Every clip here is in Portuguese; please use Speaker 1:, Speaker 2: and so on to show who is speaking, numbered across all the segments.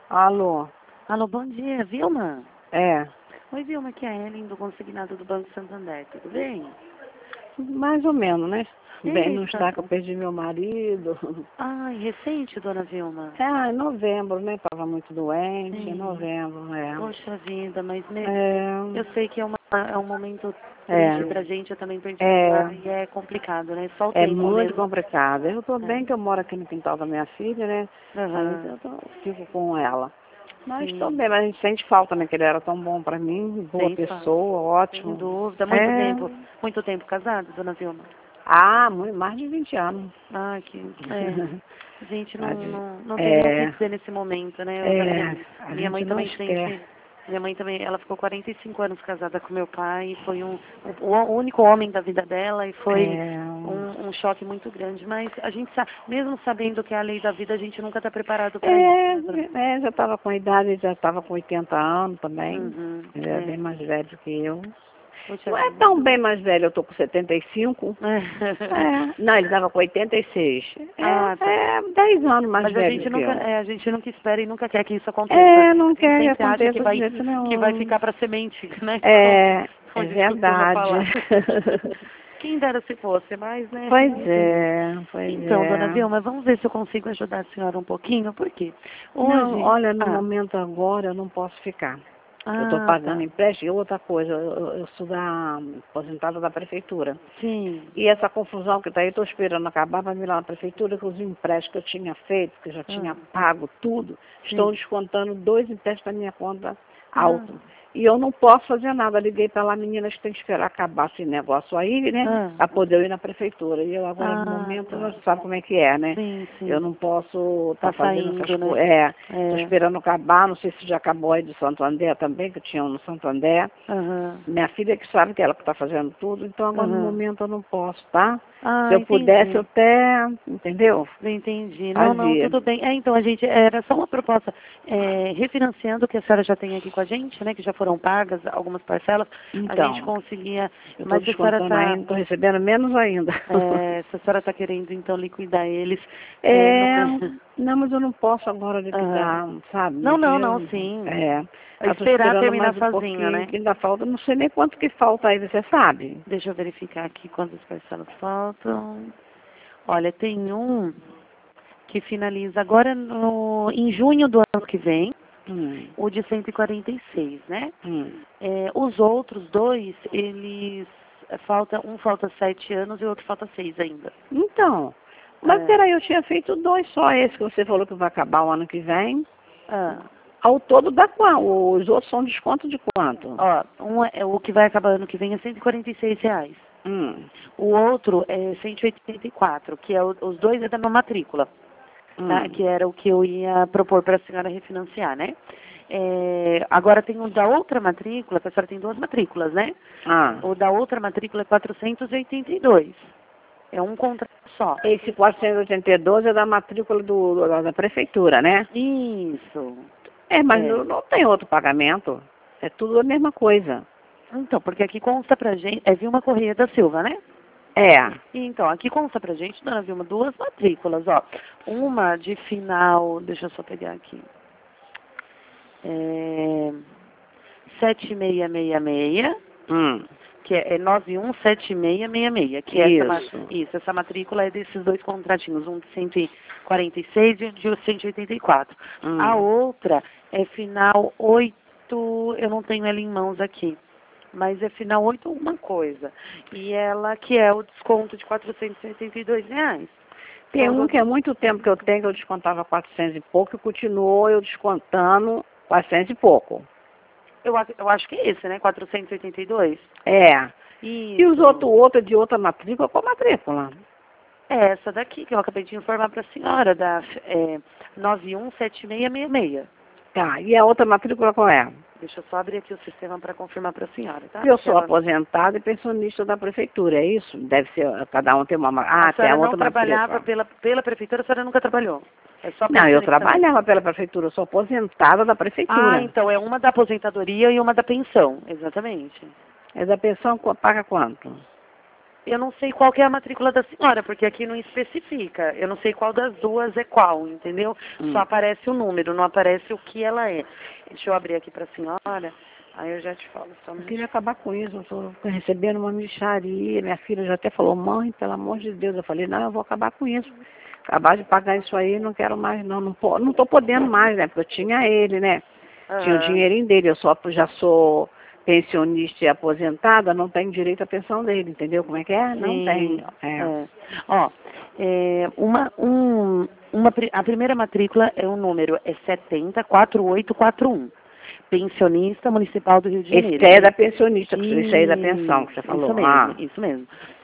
Speaker 1: Alô?
Speaker 2: Alô, bom dia, Vilma?
Speaker 1: É,
Speaker 2: Oi, Vilma, aqui é a Ellen do Consignado do Banco Santander, tudo bem?
Speaker 1: mais ou menos, né? Bem, não
Speaker 2: Eita.
Speaker 1: está que eu perdi meu marido.
Speaker 2: Ai, recente, dona Vilma?
Speaker 1: Em novembro, né? Estava muito doente, em
Speaker 2: Sim.
Speaker 1: novembro,
Speaker 2: Poxa vida, mas eu
Speaker 1: É,
Speaker 2: sei que é um momento triste
Speaker 1: é,
Speaker 2: pra gente, eu também perdi meu
Speaker 1: é,
Speaker 2: pai e é complicado, né? Só o
Speaker 1: é
Speaker 2: tempo
Speaker 1: muito
Speaker 2: mesmo.
Speaker 1: complicado. Eu estou
Speaker 2: É.
Speaker 1: bem que eu moro aqui no quintal da minha filha, né? Aí
Speaker 2: Aham,
Speaker 1: fico com ela. Mas estou
Speaker 2: sim,
Speaker 1: bem, mas a gente sente falta, né? Que ele era tão bom para mim, boa
Speaker 2: sem falta,
Speaker 1: pessoa,
Speaker 2: sem
Speaker 1: ótimo.
Speaker 2: dúvida.
Speaker 1: É,
Speaker 2: Muito tempo casado, dona Vilma?
Speaker 1: muito, mais de 20 anos.
Speaker 2: Ah, a gente não tem nem o que
Speaker 1: É,
Speaker 2: dizer nesse momento, né?
Speaker 1: a
Speaker 2: Minha
Speaker 1: gente
Speaker 2: mãe
Speaker 1: não
Speaker 2: também
Speaker 1: esquece.
Speaker 2: sente, minha mãe também, ela ficou 45 anos casada com meu pai, foi o único homem da vida dela e foi
Speaker 1: É,
Speaker 2: um choque muito grande, mas a gente sabe, mesmo sabendo que é a lei da vida, a gente nunca está preparado para isso,
Speaker 1: é,
Speaker 2: né, dona?
Speaker 1: já estava com idade, já estava com 80 anos também.
Speaker 2: Uhum,
Speaker 1: Ele era bem mais velho que eu.
Speaker 2: Puxa
Speaker 1: Não é
Speaker 2: vida.
Speaker 1: tão bem mais velho, eu tô com 75. Não, ele estava com 86.
Speaker 2: Ah, tá.
Speaker 1: 10 anos mais
Speaker 2: Mas a
Speaker 1: velho
Speaker 2: gente
Speaker 1: que
Speaker 2: nunca,
Speaker 1: eu.
Speaker 2: a gente nunca espera e nunca quer que isso aconteça.
Speaker 1: Não
Speaker 2: A gente
Speaker 1: quer que
Speaker 2: sempre acha
Speaker 1: aconteça de jeito
Speaker 2: que vai
Speaker 1: nenhum.
Speaker 2: ficar para semente, né?
Speaker 1: É
Speaker 2: Como a gente costuma
Speaker 1: verdade.
Speaker 2: falar. Quem dera se fosse, mas, né,
Speaker 1: Pois
Speaker 2: infelizmente.
Speaker 1: é, pois
Speaker 2: Então, dona
Speaker 1: é.
Speaker 2: Vilma, vamos ver se eu consigo ajudar a senhora um pouquinho, por quê?
Speaker 1: Não,
Speaker 2: Hoje,
Speaker 1: olha, no momento agora eu não posso ficar. Eu estou pagando
Speaker 2: tá,
Speaker 1: empréstimo e outra coisa, eu sou aposentada da prefeitura.
Speaker 2: sim,
Speaker 1: E essa confusão que está aí, estou esperando acabar para vir lá na prefeitura, que os empréstimos que eu tinha feito, que eu já tinha
Speaker 2: ah,
Speaker 1: pago tudo, estão
Speaker 2: sim,
Speaker 1: descontando 2 empréstimos da minha conta
Speaker 2: ah,
Speaker 1: alto. E eu não posso fazer nada. Liguei para lá, meninas, que tem que esperar acabar esse negócio aí, né?
Speaker 2: ah,
Speaker 1: Para poder eu ir na prefeitura. E eu agora, no momento,
Speaker 2: tá,
Speaker 1: você sabe como é que é, né?
Speaker 2: sim,
Speaker 1: Eu
Speaker 2: sim,
Speaker 1: não posso estar
Speaker 2: tá
Speaker 1: fazendo essas
Speaker 2: saindo, né?
Speaker 1: coisas. Estou
Speaker 2: É,
Speaker 1: esperando acabar, não sei se já acabou aí do Santo André também, que eu tinha um no Santo André.
Speaker 2: aham,
Speaker 1: Minha filha que sabe que ela que está fazendo tudo, então agora no
Speaker 2: aham.
Speaker 1: momento eu não posso, tá? Se
Speaker 2: Ah,
Speaker 1: eu pudesse, eu
Speaker 2: entendi.
Speaker 1: até, entendeu?
Speaker 2: Entendi. Não,
Speaker 1: Fazia.
Speaker 2: tudo bem. Então, a gente, era só uma proposta, refinanciando o que a senhora já tem aqui com a gente, né, que já foram pagas algumas parcelas, a gente
Speaker 1: Então,
Speaker 2: conseguia,
Speaker 1: eu estou
Speaker 2: mas se a senhora
Speaker 1: descontando ainda, estou recebendo menos ainda.
Speaker 2: se a senhora está querendo, então, liquidar eles, no
Speaker 1: É,
Speaker 2: mês.
Speaker 1: não, mas eu não posso agora
Speaker 2: Aham.
Speaker 1: liquidar, sabe? Meu
Speaker 2: Não,
Speaker 1: dinheiro,
Speaker 2: sim.
Speaker 1: eu estou
Speaker 2: Esperar
Speaker 1: esperando
Speaker 2: terminar
Speaker 1: mais um
Speaker 2: sozinho,
Speaker 1: pouquinho,
Speaker 2: né?
Speaker 1: que ainda falta, não sei nem quanto que falta aí, você sabe?
Speaker 2: Deixa eu verificar aqui quantas parcelas faltam. Olha, tem um que finaliza agora em junho do ano que vem.
Speaker 1: Hum,
Speaker 2: O de 146, né?
Speaker 1: hum.
Speaker 2: Os outros dois, eles um falta 7 anos e o outro falta 6 ainda.
Speaker 1: Então, mas
Speaker 2: É,
Speaker 1: peraí, eu tinha feito 2 só, esse que você falou que vai acabar o ano que vem.
Speaker 2: ah,
Speaker 1: Ao todo dá quanto? Os outros são desconto de quanto?
Speaker 2: o que vai acabar ano que vem é R$ 146.
Speaker 1: Hum,
Speaker 2: O outro é 184, que os dois é da minha matrícula, tá?
Speaker 1: hum.
Speaker 2: Que era o que eu ia propor para a senhora refinanciar, né? Agora tem o da outra matrícula, que a senhora tem duas matrículas, né?
Speaker 1: Ah,
Speaker 2: O da outra matrícula é 482. É um contrato só.
Speaker 1: esse 482 é da matrícula da prefeitura, né?
Speaker 2: Isso.
Speaker 1: Mas
Speaker 2: É.
Speaker 1: não tem outro pagamento. É tudo a mesma coisa.
Speaker 2: Então, porque aqui consta pra gente, é Vilma Corrêa da Silva, né?
Speaker 1: É.
Speaker 2: Então, aqui consta pra gente, dona Vilma, duas matrículas, ó. Uma de final, deixa eu só pegar aqui. É, 7666,
Speaker 1: Hum,
Speaker 2: que é 917666, que é
Speaker 1: isso.
Speaker 2: essa matrícula é desses dois contratinhos, um de 146 e um de 184. A
Speaker 1: Hum.
Speaker 2: outra é final 8, eu não tenho ela em mãos aqui, mas é final 8 alguma coisa. E ela que é o desconto de R$ 482.
Speaker 1: Tem
Speaker 2: São
Speaker 1: um
Speaker 2: duas.
Speaker 1: que há muito tempo que eu tenho, que eu descontava 400 e pouco, e continuou eu descontando 400 e pouco.
Speaker 2: Eu acho que é esse, né? 482.
Speaker 1: É. E os
Speaker 2: Isso.
Speaker 1: outros de outra matrícula, qual matrícula?
Speaker 2: É essa daqui que eu acabei de informar para a senhora, da 917666.
Speaker 1: Tá, e a outra matrícula qual é?
Speaker 2: Deixa eu só abrir aqui o sistema para confirmar para a senhora, tá?
Speaker 1: Eu
Speaker 2: Porque
Speaker 1: sou
Speaker 2: ela,
Speaker 1: aposentada e pensionista da prefeitura, é isso? Deve ser, cada um tem uma...
Speaker 2: a
Speaker 1: Tem a
Speaker 2: senhora não
Speaker 1: outra
Speaker 2: trabalhava
Speaker 1: matrícula.
Speaker 2: pela prefeitura, a senhora nunca trabalhou. É só
Speaker 1: Não, eu
Speaker 2: pensionista mesmo.
Speaker 1: trabalhava pela prefeitura, eu sou aposentada da
Speaker 2: Ah,
Speaker 1: prefeitura.
Speaker 2: então é uma da aposentadoria e uma da pensão, exatamente.
Speaker 1: É da pensão, paga quanto?
Speaker 2: Eu não sei qual que é a matrícula da senhora, porque aqui não especifica. Eu não sei qual das duas é qual, entendeu? Só aparece o número, não aparece o que ela é. Deixa eu abrir aqui para a senhora, aí eu já te falo. Só um
Speaker 1: Eu
Speaker 2: minutinho.
Speaker 1: queria acabar com isso, eu estou recebendo uma mixaria, minha filha já até falou, mãe, pelo amor de Deus, eu falei, não, eu vou acabar com isso. Acabar de pagar isso aí, não quero mais, não tô podendo mais, né, porque eu tinha ele, né, tinha o dinheirinho dele, já sou pensionista e aposentada, não tenho direito à pensão dele, entendeu como é que é? Não
Speaker 2: Sim,
Speaker 1: tenho,
Speaker 2: é. Ó, a primeira matrícula é o número, é 704841. Pensionista Municipal do Rio de Janeiro.
Speaker 1: Esse é da pensionista, isso aí é da pensão que você falou.
Speaker 2: Isso mesmo.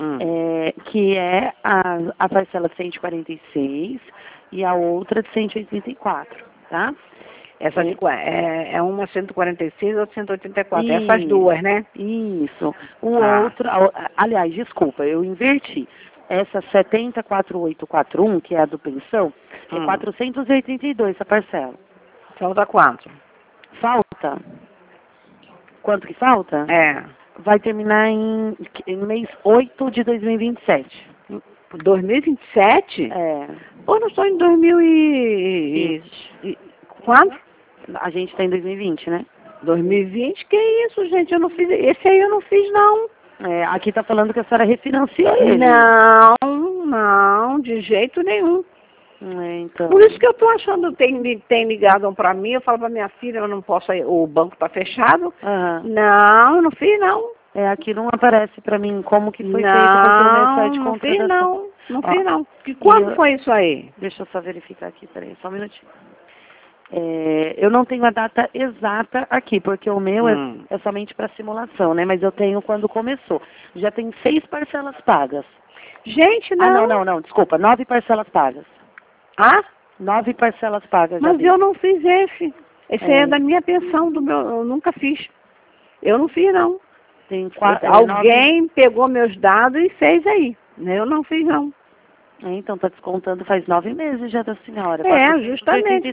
Speaker 2: Que é a parcela de 146 e a outra de 184, tá?
Speaker 1: Essa é uma 146 e outra 184, essas duas, né?
Speaker 2: Isso. Outro, aliás, desculpa, eu inverti. Essa 704841, que é a do pensão, é 482 a parcela.
Speaker 1: Falta quanto?
Speaker 2: Falta? Quanto que falta? Vai terminar em mês 8 de 2027.
Speaker 1: 2027? Pô, não estou em 2000 e... Quanto?
Speaker 2: A gente está em 2020, né?
Speaker 1: 2020? Que isso, gente? Eu não fiz... Esse aí eu não fiz, não.
Speaker 2: Aqui tá falando que a senhora refinanciou ele.
Speaker 1: Não, de jeito nenhum.
Speaker 2: Então.
Speaker 1: Por isso que eu tô achando, tem ligado para mim, eu falo para minha filha, eu não posso, o banco tá fechado. Não, eu não fiz, não.
Speaker 2: Aqui não aparece para mim como que foi feito, porque o meu site de
Speaker 1: contratação. Não fiz, não. E quando foi isso aí?
Speaker 2: Deixa eu só verificar aqui, peraí, só um minutinho. Eu não tenho a data exata aqui, porque o meu é somente para simulação, né? Mas eu tenho quando começou. Já tem 6 parcelas pagas.
Speaker 1: Gente, não.
Speaker 2: Não, desculpa, 9 parcelas pagas. 9 parcelas pagas.
Speaker 1: Mas eu não fiz esse. Esse é da minha pensão, eu nunca fiz. Eu não fiz, não.
Speaker 2: Tem
Speaker 1: Alguém pegou meus dados e fez aí. Eu não fiz, não.
Speaker 2: Então, está descontando faz 9 meses já da senhora.
Speaker 1: Justamente,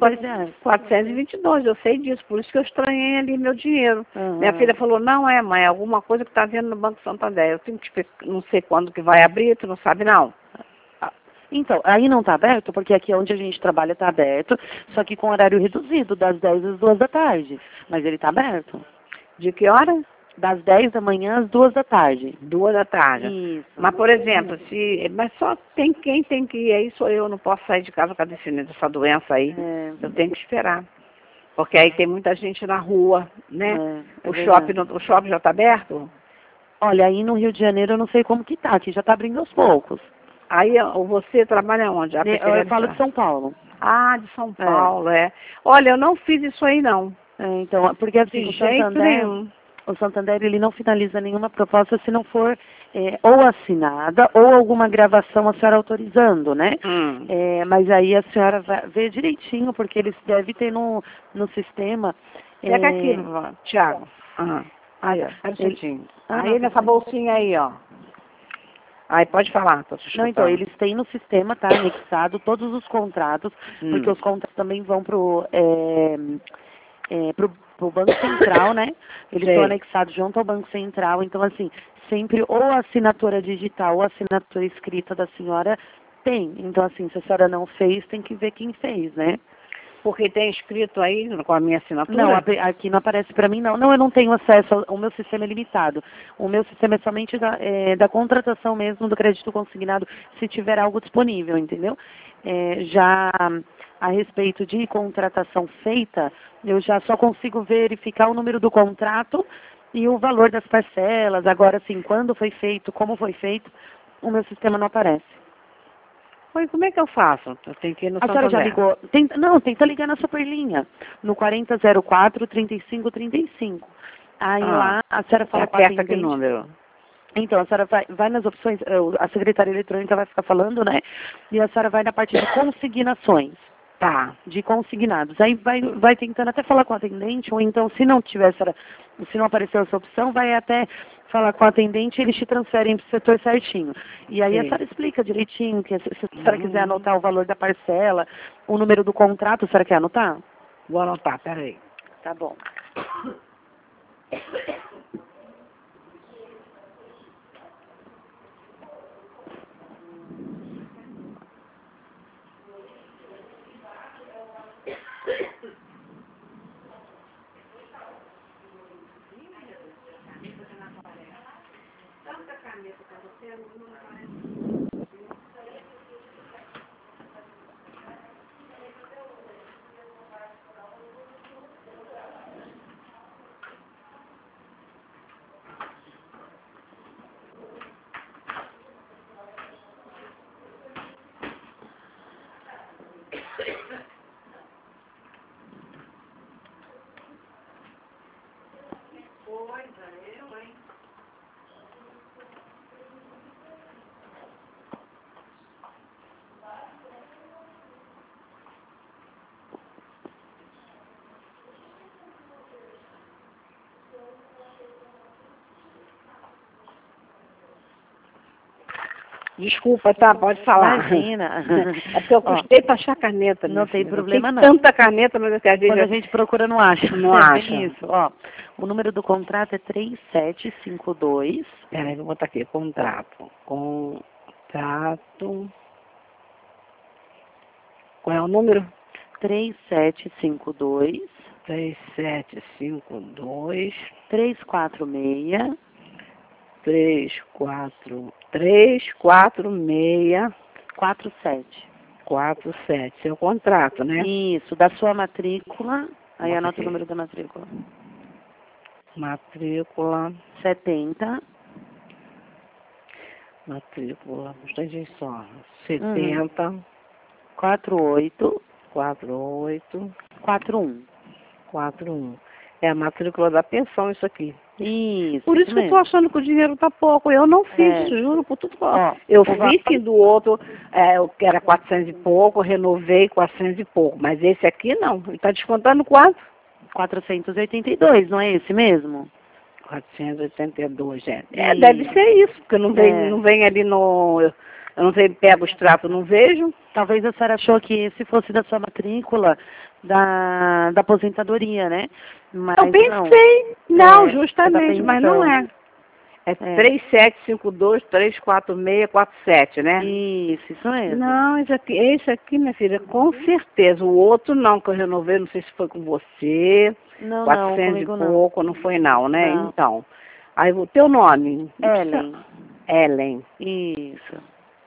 Speaker 1: 422, eu sei disso, por isso que eu estranhei ali meu dinheiro. Minha filha falou, não mãe, alguma coisa que está vendo no Banco Santander, eu tenho que, não sei quando que vai abrir, tu não sabe não.
Speaker 2: Então, aí não está aberto, porque aqui onde a gente trabalha está aberto, só que com horário reduzido, das 10 às 2 da tarde, mas ele está aberto.
Speaker 1: De que hora?
Speaker 2: Das 10 da manhã às 2 da tarde.
Speaker 1: 2 da tarde.
Speaker 2: Isso.
Speaker 1: Mas, por exemplo, mas só quem tem que ir aí sou eu, não posso sair de casa com essa doença aí. Eu tenho que esperar. Porque aí tem muita gente na rua, né? O shopping já está aberto?
Speaker 2: Olha, aí no Rio de Janeiro eu não sei como que tá, aqui já está abrindo aos poucos.
Speaker 1: Aí você trabalha onde?
Speaker 2: Eu falo de São Paulo.
Speaker 1: De São Paulo, Olha, eu não fiz isso aí, não.
Speaker 2: Então, porque assim,
Speaker 1: de jeito nenhum.
Speaker 2: O Santander, ele não finaliza nenhuma proposta se não for ou assinada ou alguma gravação a senhora autorizando, né? Mas aí a senhora vai ver direitinho, porque eles devem ter no sistema.
Speaker 1: Pega aqui, Thiago. Aí, ó, aí nessa bolsinha aí, ó. Aí pode falar, tô te escutando.
Speaker 2: Não, então, eles têm no sistema, tá, anexado todos os contratos, porque os contratos também vão pro Banco Central, né? Eles estão anexados junto ao Banco Central, então assim, sempre ou a assinatura digital ou a assinatura escrita da senhora tem. Então assim, se a senhora não fez, tem que ver quem fez, né?
Speaker 1: Porque tem escrito aí com a minha assinatura?
Speaker 2: Não, aqui não aparece para mim, não. Não, eu não tenho acesso, o meu sistema é limitado. O meu sistema é somente da contratação mesmo, do crédito consignado, se tiver algo disponível, entendeu? Já a respeito de contratação feita, eu já só consigo verificar o número do contrato e o valor das parcelas. Agora, assim, quando foi feito, como foi feito, o meu sistema não aparece.
Speaker 1: Mas como é que eu faço? Eu tenho que ir no Santander.
Speaker 2: A senhora já ligou? Tenta ligar na Superlinha, no 4004-3535. Aí lá, a senhora fala com a atendente.
Speaker 1: Que número?
Speaker 2: Então, a senhora vai nas opções, a secretária eletrônica vai ficar falando, né? E a senhora vai na parte de consignações. De consignados. Aí vai tentando até falar com o atendente, ou então, se não apareceu essa opção, vai até falar com o atendente e eles te transferem para o setor certinho. E aí a senhora explica direitinho, que se a senhora quiser anotar o valor da parcela, o número do contrato, a senhora quer anotar?
Speaker 1: Vou anotar, peraí.
Speaker 2: Tá bom.
Speaker 1: Desculpa, tá? Pode falar.
Speaker 2: Imagina.
Speaker 1: É porque eu custei pra achar caneta.
Speaker 2: Não tem
Speaker 1: filha.
Speaker 2: problema,
Speaker 1: tem
Speaker 2: não.
Speaker 1: Tanta caneta, mas às vezes...
Speaker 2: Quando a gente procura, não acha.
Speaker 1: Não acha.
Speaker 2: Isso, ó. O número do contrato é 3752.
Speaker 1: Peraí, vou botar aqui. Contrato. Qual é o número?
Speaker 2: 3752.
Speaker 1: 3752.
Speaker 2: 346.
Speaker 1: 346. 47. Seu contrato, né?
Speaker 2: Isso, da sua matrícula. Aí anota
Speaker 1: aqui.
Speaker 2: o número da matrícula.
Speaker 1: Matrícula.
Speaker 2: 70.
Speaker 1: Matrícula. Um instantinho só. 70.
Speaker 2: 48. 41.
Speaker 1: É a matrícula da pensão, isso aqui.
Speaker 2: Isso.
Speaker 1: Por isso que eu tô achando que o dinheiro tá pouco. Eu não fiz, juro por tudo.
Speaker 2: Ó,
Speaker 1: eu vi que do outro, que era 400 e pouco, renovei 400 e pouco. Mas esse aqui não. Ele tá descontando quanto?
Speaker 2: 482, não é esse mesmo?
Speaker 1: 482, deve ser isso, porque não vem ali no... Eu não sei, pego o extrato, não vejo.
Speaker 2: Talvez a senhora achou que esse fosse da sua matrícula da aposentadoria, né? Mas
Speaker 1: eu pensei, não, justamente, mas não é. É 3752, 346, 47, né?
Speaker 2: Isso mesmo.
Speaker 1: Não, esse aqui, minha filha, com certeza. O outro não, que eu renovei, não sei se foi com você.
Speaker 2: Não,
Speaker 1: 400 e pouco, não foi não, né?
Speaker 2: Não.
Speaker 1: Então, aí o teu nome?
Speaker 2: Ellen.
Speaker 1: Isso.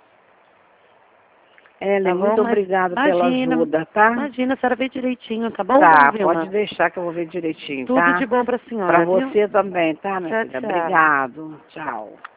Speaker 1: Ellen,
Speaker 2: Tá bom,
Speaker 1: muito obrigada pela ajuda, tá?
Speaker 2: Imagina, a senhora vê direitinho, tá bom?
Speaker 1: Tá, pode deixar que eu vou ver direitinho,
Speaker 2: Tudo
Speaker 1: tá?
Speaker 2: de bom pra senhora,
Speaker 1: Pra
Speaker 2: viu?
Speaker 1: você também, tá, minha
Speaker 2: Tchau,
Speaker 1: filha?
Speaker 2: tchau.
Speaker 1: Obrigado. Tchau.